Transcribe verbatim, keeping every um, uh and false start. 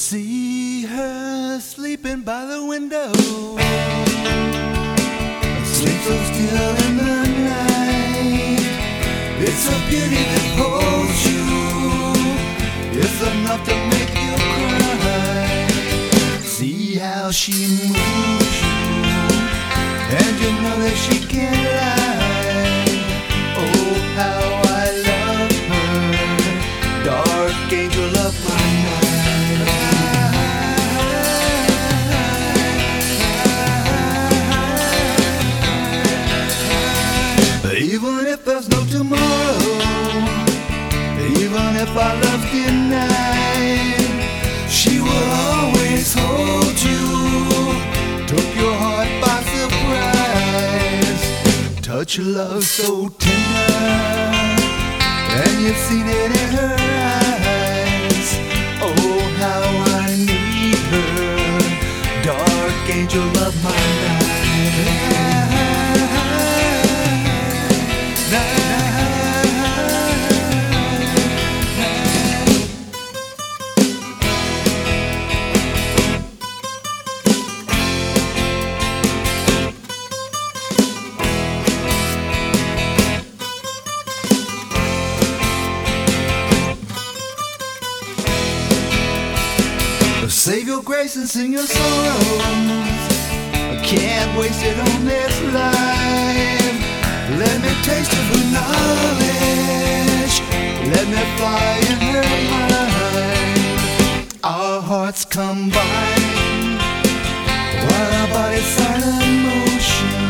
See her sleeping by the window, sleep so still in the night. It's a beauty that holds you, it's enough to make you cry. See how she moves you, and you know that she can't lie. Oh, how I love her, dark angel of my night. Even if there's no tomorrow, even if our love's denied, she will always hold you, took your heart by surprise. Touch love so tender, and you've seen it in her eyes. Oh, how I need her, dark angel of my night. Save your grace and sing your sorrows, I can't waste it on this life. Let me taste of her knowledge, let me fly in her mind. Our hearts combine, while our bodies silent motion.